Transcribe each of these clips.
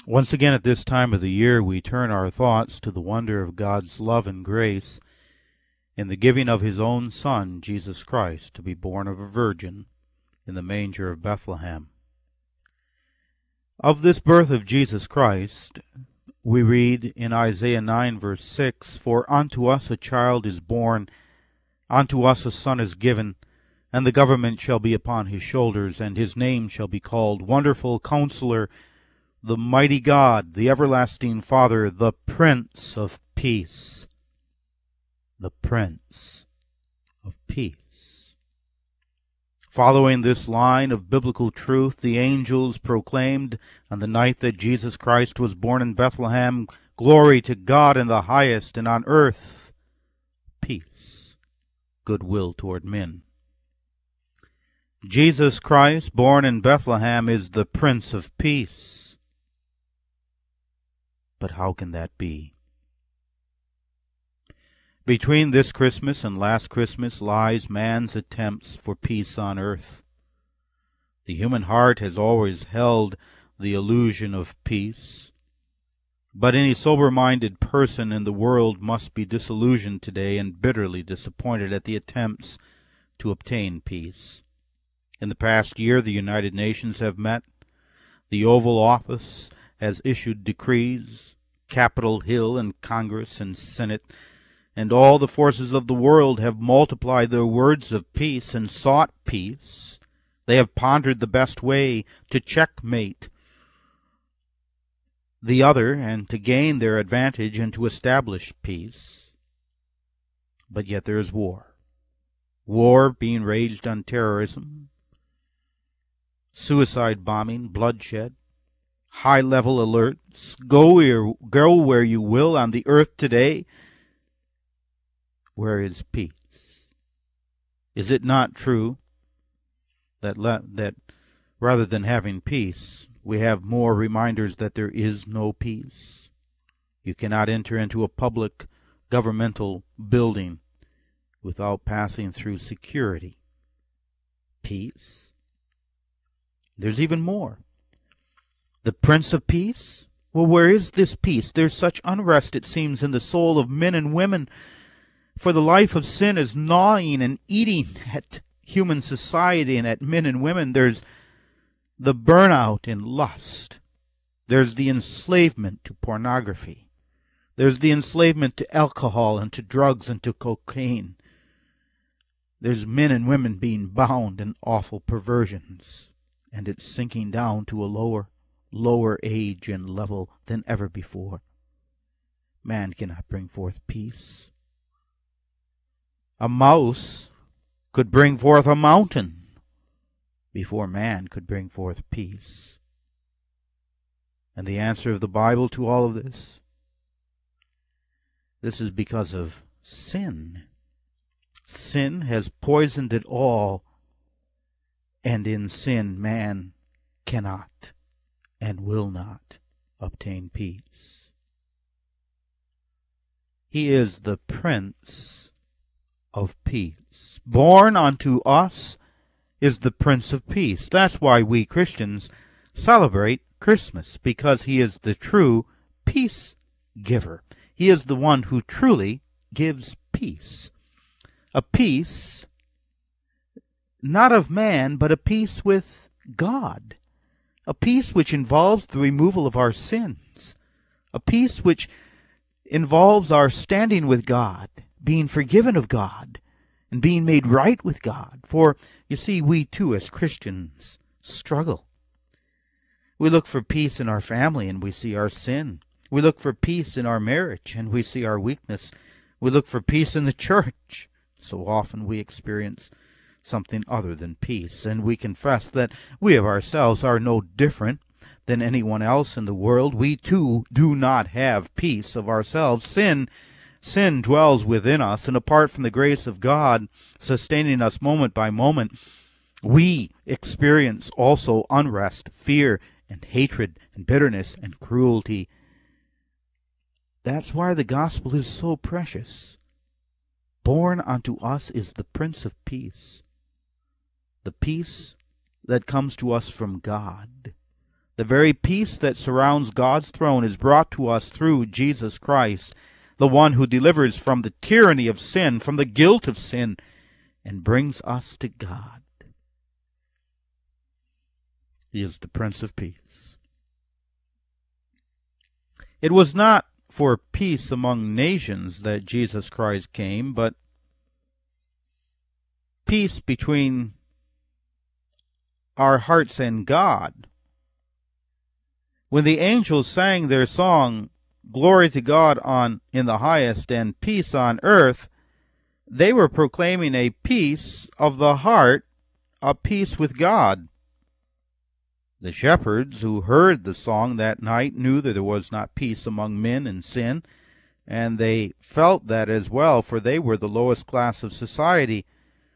Once again, at this time of the year, we turn our thoughts to the wonder of God's love and grace in the giving of His own Son, Jesus Christ, to be born of a virgin in the manger of Bethlehem. Of this birth of Jesus Christ, we read in Isaiah 9, verse 6, "For unto us a child is born, unto us a son is given, and the government shall be upon his shoulders, and his name shall be called Wonderful Counselor, the Mighty God, the Everlasting Father, the Prince of Peace." The Prince of Peace. Following this line of biblical truth, the angels proclaimed on the night that Jesus Christ was born in Bethlehem, "Glory to God in the highest, and on earth peace, goodwill toward men." Jesus Christ, born in Bethlehem, is the Prince of Peace. But how can that be? Between this Christmas and last Christmas lies man's attempts for peace on earth. The human heart has always held the illusion of peace, but any sober-minded person in the world must be disillusioned today and bitterly disappointed at the attempts to obtain peace. In the past year, the United Nations have met. The Oval Office has issued decrees. Capitol Hill and Congress and Senate and all the forces of the world have multiplied their words of peace and sought peace. They have pondered the best way to checkmate the other and to gain their advantage and to establish peace. But yet there is war. War being waged on terrorism, suicide bombing, bloodshed, high-level alerts. Go where you will on the earth today. Where is peace? Is it not true that rather than having peace, we have more reminders that there is no peace? You cannot enter into a public governmental building without passing through security. Peace? There's even more. The Prince of Peace? Well, where is this peace? There's such unrest, it seems, in the soul of men and women, for the life of sin is gnawing and eating at human society and at men and women. There's the burnout in lust. There's the enslavement to pornography. There's the enslavement to alcohol and to drugs and to cocaine. There's men and women being bound in awful perversions, and it's sinking down to a lower age and level than ever before. Man cannot bring forth peace. A mouse could bring forth a mountain before man could bring forth peace. And the answer of the Bible to all of this? This is because of sin. Sin has poisoned it all, and in sin man cannot and will not obtain peace. He is the Prince of Peace. Born unto us is the Prince of Peace. That's why we Christians celebrate Christmas, because he is the true peace giver. He is the one who truly gives peace. A peace not of man, but a peace with God. A peace which involves the removal of our sins. A peace which involves our standing with God, being forgiven of God, and being made right with God. For, you see, we too as Christians struggle. We look for peace in our family and we see our sin. We look for peace in our marriage and we see our weakness. We look for peace in the church. So often we experience something other than peace, and we confess that we of ourselves are no different than anyone else in the world. We too do not have peace of ourselves. Sin dwells within us, and apart from the grace of God sustaining us moment by moment, we experience also unrest, fear, and hatred, and bitterness, and cruelty. That's why the gospel is so precious. Born unto us is the Prince of Peace, the peace that comes to us from God, The very peace that surrounds God's throne is brought to us through Jesus Christ, the one who delivers from the tyranny of sin, from the guilt of sin, and brings us to God. He is the Prince of Peace. It was not for peace among nations that Jesus Christ came, but peace between our hearts and God. When the angels sang their song, "Glory to God in the highest and peace on earth," they were proclaiming a peace of the heart, a peace with God. The shepherds who heard the song that night knew that there was not peace among men and sin, and they felt that as well, for they were the lowest class of society,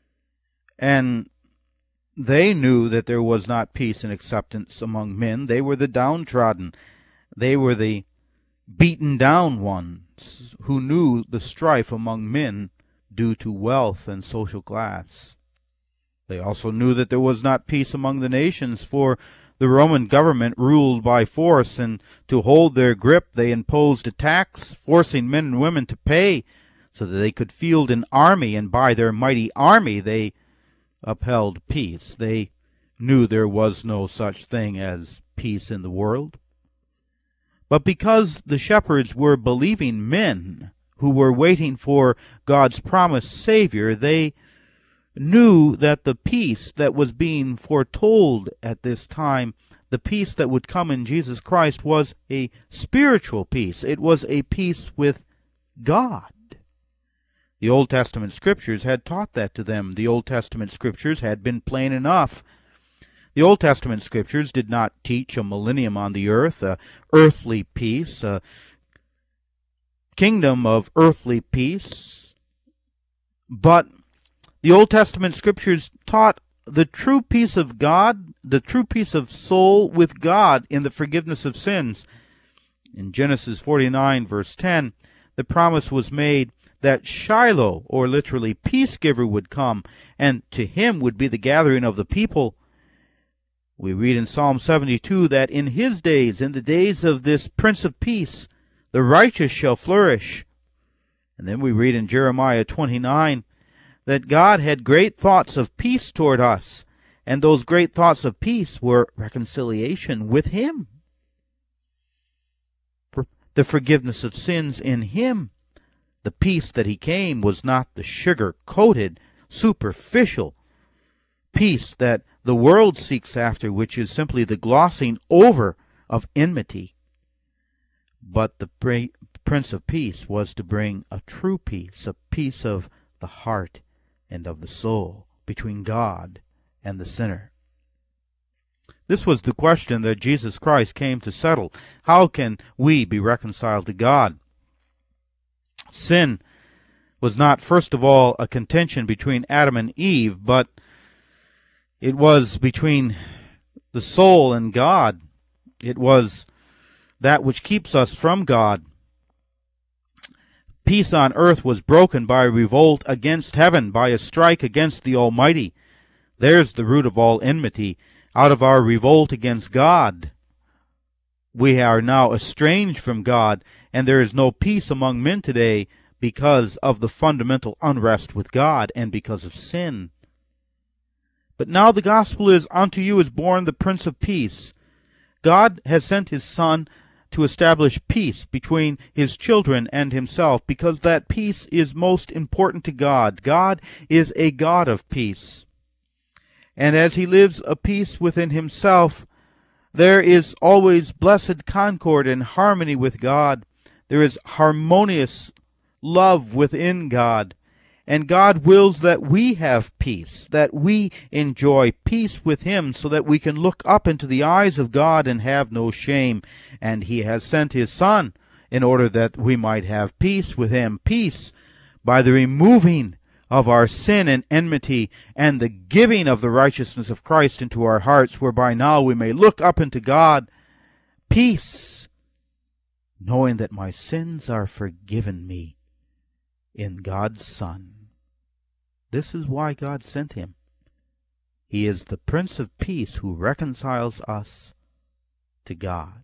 and they knew that there was not peace and acceptance among men. They were the downtrodden. They were the beaten down ones who knew the strife among men due to wealth and social class. They also knew that there was not peace among the nations, for the Roman government ruled by force, and to hold their grip they imposed a tax, forcing men and women to pay so that they could field an army, and by their mighty army they upheld peace. They knew there was no such thing as peace in the world. But because the shepherds were believing men who were waiting for God's promised Savior, they knew that the peace that was being foretold at this time, the peace that would come in Jesus Christ, was a spiritual peace. It was a peace with God. The Old Testament Scriptures had taught that to them. The Old Testament Scriptures had been plain enough. The Old Testament Scriptures did not teach a millennium on the earth, a earthly peace, a kingdom of earthly peace, but the Old Testament Scriptures taught the true peace of God, the true peace of soul with God in the forgiveness of sins. In Genesis 49, verse 10, the promise was made that Shiloh, or literally peacegiver, would come, and to him would be the gathering of the people. We read in Psalm 72 that in his days, in the days of this Prince of Peace, the righteous shall flourish. And then we read in Jeremiah 29 that God had great thoughts of peace toward us, and those great thoughts of peace were reconciliation with him, for the forgiveness of sins in him. The peace that he came was not the sugar-coated, superficial peace that the world seeks after, which is simply the glossing over of enmity. But the Prince of Peace was to bring a true peace, a peace of the heart and of the soul between God and the sinner. This was the question that Jesus Christ came to settle. How can we be reconciled to God? Sin was not, first of all, a contention between Adam and Eve, but it was between the soul and God. It was that which keeps us from God. Peace on earth was broken by a revolt against heaven, by a strike against the Almighty. There's the root of all enmity. Out of our revolt against God, we are now estranged from God, and there is no peace among men today because of the fundamental unrest with God and because of sin. But now the gospel is, unto you is born the Prince of Peace. God has sent his Son to establish peace between his children and himself, because that peace is most important to God. God is a God of peace. And as he lives a peace within himself, there is always blessed concord and harmony with God. There is harmonious love within God. And God wills that we have peace, that we enjoy peace with him, so that we can look up into the eyes of God and have no shame. And he has sent his Son in order that we might have peace with him, peace by the removing of our sin and enmity and the giving of the righteousness of Christ into our hearts, whereby now we may look up into God, peace, knowing that my sins are forgiven me in God's Son. This is why God sent him. He is the Prince of Peace who reconciles us to God.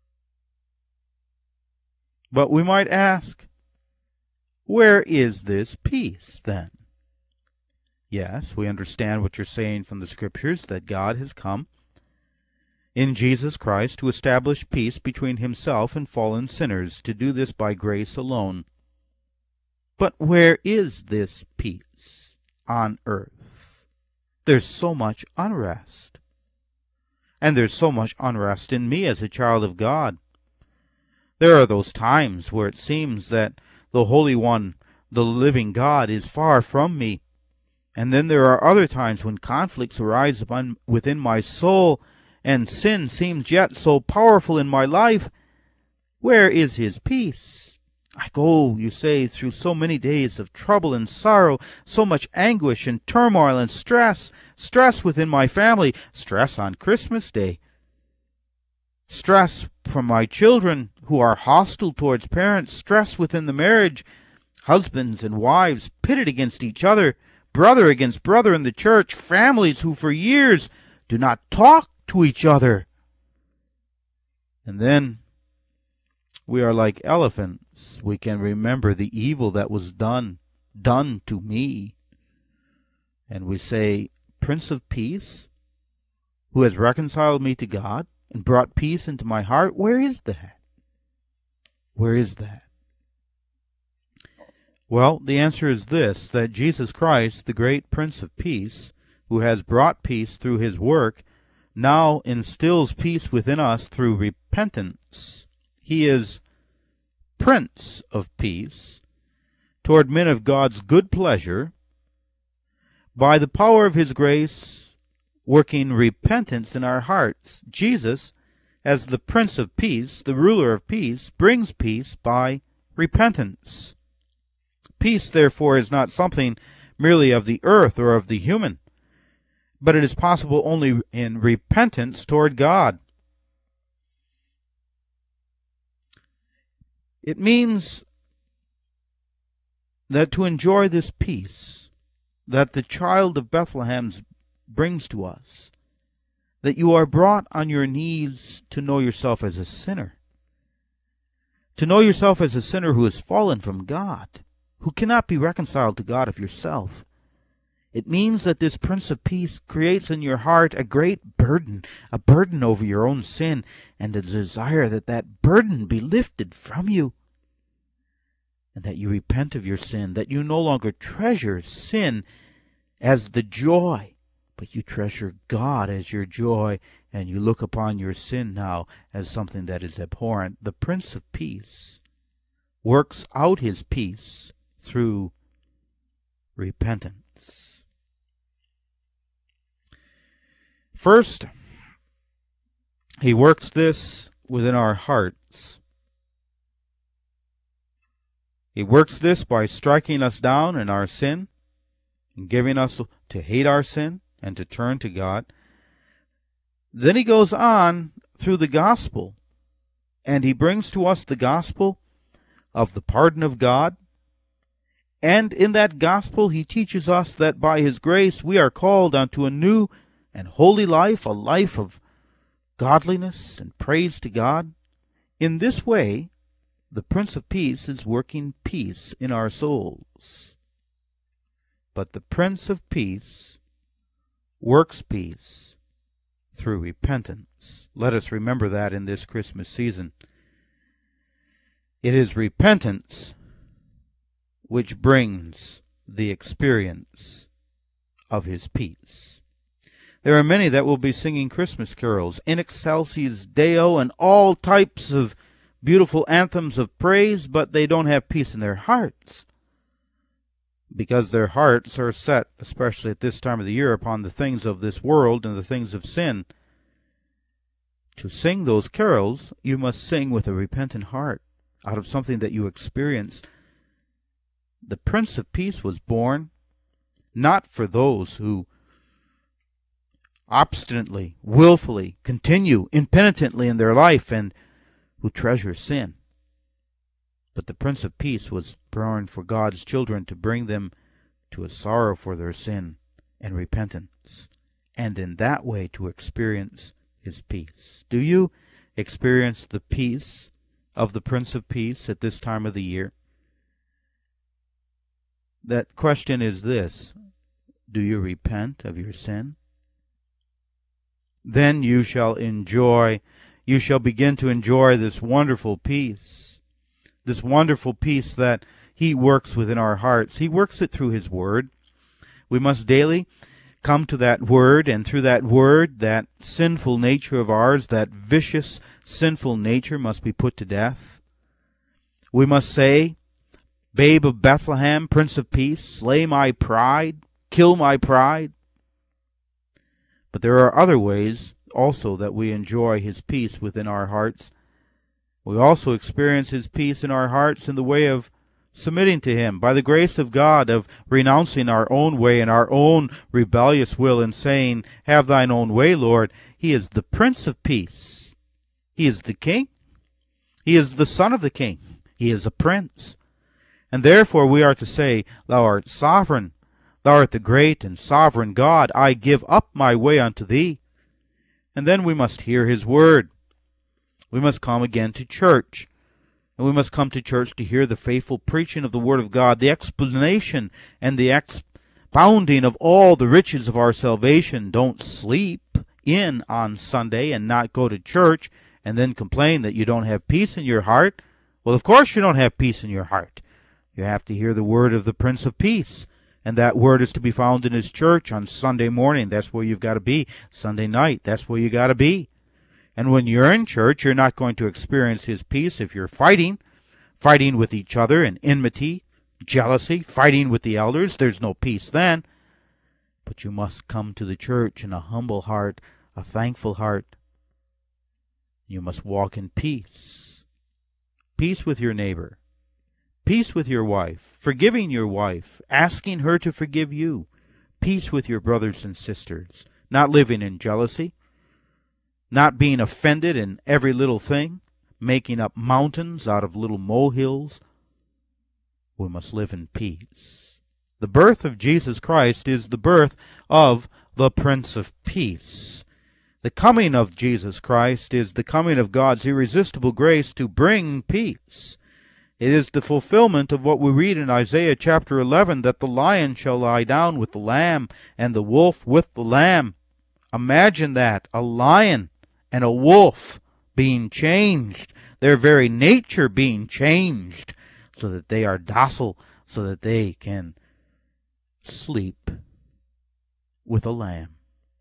But we might ask, where is this peace then? Yes, we understand what you're saying from the Scriptures, that God has come in Jesus Christ to establish peace between himself and fallen sinners, to do this by grace alone. But where is this peace on earth? There's so much unrest. And there's so much unrest in me as a child of God. There are those times where it seems that the Holy One, the living God, is far from me. And then there are other times when conflicts arise within my soul, and sin seems yet so powerful in my life. Where is his peace? I go, you say, through so many days of trouble and sorrow, so much anguish and turmoil and stress within my family, stress on Christmas Day, stress from my children who are hostile towards parents, stress within the marriage, husbands and wives pitted against each other, brother against brother in the church, families who for years do not talk to each other. And then we are like elephants. We can remember the evil that was done to me. And we say, Prince of Peace, who has reconciled me to God and brought peace into my heart, where is that? Where is that? Well, the answer is this, that Jesus Christ, the great Prince of Peace, who has brought peace through his work, now instills peace within us through repentance. He is Prince of Peace toward men of God's good pleasure, by the power of his grace, working repentance in our hearts. Jesus, as the Prince of Peace, the ruler of peace, brings peace by repentance. Peace, therefore, is not something merely of the earth or of the human, but it is possible only in repentance toward God. It means that to enjoy this peace that the child of Bethlehem brings to us, that you are brought on your knees to know yourself as a sinner, to know yourself as a sinner who has fallen from God, who cannot be reconciled to God of yourself. It means that this Prince of Peace creates in your heart a great burden, a burden over your own sin, and a desire that that burden be lifted from you, and that you repent of your sin, that you no longer treasure sin as the joy, but you treasure God as your joy, and you look upon your sin now as something that is abhorrent. The Prince of Peace works out his peace through repentance. First, he works this within our hearts. He works this by striking us down in our sin and giving us to hate our sin and to turn to God. Then he goes on through the gospel, and he brings to us the gospel of the pardon of God. And in that gospel he teaches us that by his grace we are called unto a new and holy life, a life of godliness and praise to God. In this way, the Prince of Peace is working peace in our souls. But the Prince of Peace works peace through repentance. Let us remember that in this Christmas season. It is repentance which brings the experience of his peace. There are many that will be singing Christmas carols, In Excelsis Deo, and all types of beautiful anthems of praise, but they don't have peace in their hearts, because their hearts are set, especially at this time of the year, upon the things of this world and the things of sin. To sing those carols, you must sing with a repentant heart, out of something that you experience. The Prince of Peace was born not for those who obstinately, willfully continue impenitently in their life and who treasure sin, but the Prince of Peace was born for God's children, to bring them to a sorrow for their sin and repentance, and in that way to experience his peace. Do you experience the peace of the Prince of Peace at this time of the year? That question is this: do you repent of your sin? Then you shall begin to enjoy this wonderful peace that He works within our hearts. He works it through His Word. We must daily come to that Word, and through that Word, that sinful nature of ours, that vicious, sinful nature must be put to death. We must say, Babe of Bethlehem, Prince of Peace, slay my pride, kill my pride. But there are other ways also that we enjoy His peace within our hearts. We also experience His peace in our hearts in the way of submitting to Him, by the grace of God, of renouncing our own way and our own rebellious will and saying, have thine own way, Lord. He is the Prince of Peace. He is the King. He is the Son of the King. He is a Prince. And therefore we are to say, Thou art sovereign. Thou art the great and sovereign God. I give up my way unto Thee. And then we must hear His Word. We must come again to church. And we must come to church to hear the faithful preaching of the Word of God, the explanation and the expounding of all the riches of our salvation. Don't sleep in on Sunday and not go to church and then complain that you don't have peace in your heart. Well, of course you don't have peace in your heart. You have to hear the word of the Prince of Peace. And that word is to be found in His church on Sunday morning. That's where you've got to be. Sunday night, that's where you got to be. And when you're in church, you're not going to experience His peace if you're fighting with each other in enmity, jealousy, fighting with the elders. There's no peace then. But you must come to the church in a humble heart, a thankful heart. You must walk in peace. Peace with your neighbor. Peace with your wife, forgiving your wife, asking her to forgive you. Peace with your brothers and sisters, not living in jealousy, not being offended in every little thing, making up mountains out of little molehills. We must live in peace. The birth of Jesus Christ is the birth of the Prince of Peace. The coming of Jesus Christ is the coming of God's irresistible grace to bring peace. It is the fulfillment of what we read in Isaiah chapter 11, that the lion shall lie down with the lamb and the wolf with the lamb. Imagine that, a lion and a wolf being changed, their very nature being changed, so that they are docile, so that they can sleep with a lamb.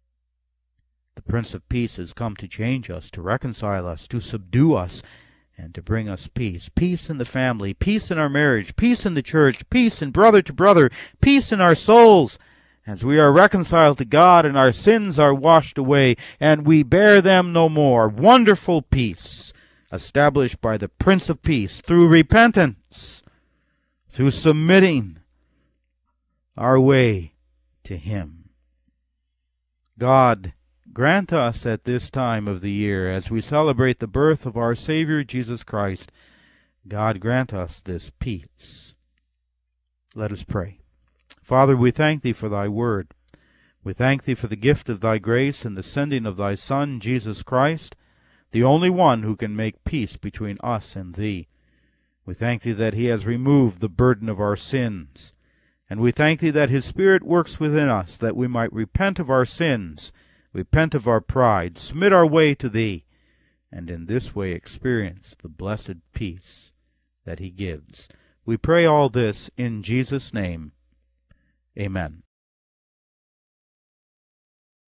The Prince of Peace has come to change us, to reconcile us, to subdue us, and to bring us peace. Peace in the family, peace in our marriage, peace in the church, peace in brother to brother, peace in our souls, as we are reconciled to God and our sins are washed away, and we bear them no more. Wonderful peace, established by the Prince of Peace through repentance, through submitting our way to Him. God, grant us at this time of the year, as we celebrate the birth of our Savior Jesus Christ, God, grant us this peace. Let us pray. Father, we thank Thee for Thy word. We thank Thee for the gift of Thy grace and the sending of Thy Son, Jesus Christ, the only one who can make peace between us and Thee. We thank Thee that He has removed the burden of our sins. And we thank Thee that His Spirit works within us, that we might repent of our sins, repent of our pride, submit our way to Thee, and in this way experience the blessed peace that He gives. We pray all this in Jesus' name. Amen.